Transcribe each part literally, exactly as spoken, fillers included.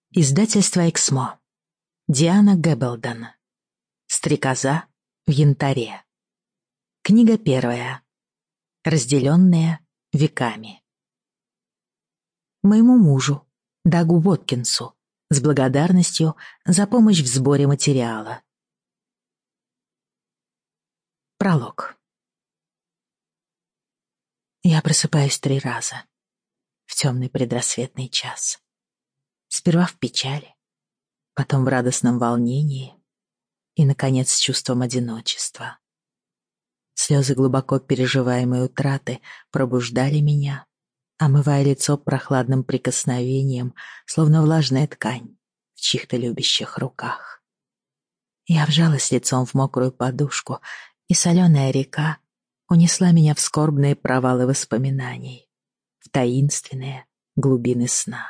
Издательство «Эксмо». Диана Гэббелден. «Стрекоза в янтаре». Книга первая. Разделенные веками. Моему мужу, Дагу Воткинсу, с благодарностью за помощь в сборе материала. Пролог. Я просыпаюсь три раза в темный предрассветный час. Сперва в печали, потом в радостном волнении и, наконец, с чувством одиночества. Слезы глубоко переживаемой утраты пробуждали меня, омывая лицо прохладным прикосновением, словно влажная ткань в чьих-то любящих руках. Я вжалась лицом в мокрую подушку, и соленая река унесла меня в скорбные провалы воспоминаний, в таинственные глубины сна.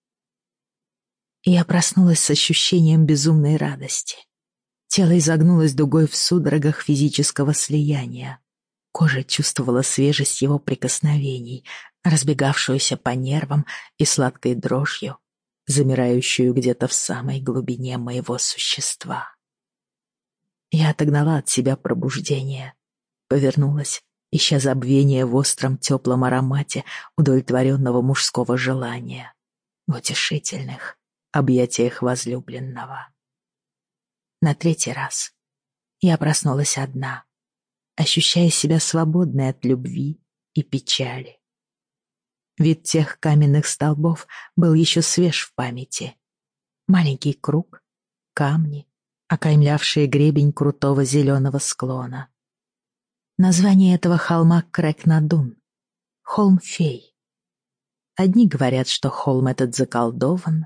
И я проснулась с ощущением безумной радости. Тело изогнулось дугой в судорогах физического слияния. Кожа чувствовала свежесть его прикосновений, разбегавшуюся по нервам и сладкой дрожью, замирающую где-то в самой глубине моего существа. Я отогнала от себя пробуждение, повернулась, ища забвение в остром теплом аромате удовлетворенного мужского желания, в утешительных объятиях возлюбленного. На третий раз я проснулась одна, ощущая себя свободной от любви и печали. Вид тех каменных столбов был еще свеж в памяти. Маленький круг, камни, окаймлявшие гребень крутого зеленого склона. Название этого холма Крэк-Надун — холм фей. Одни говорят, что холм этот заколдован,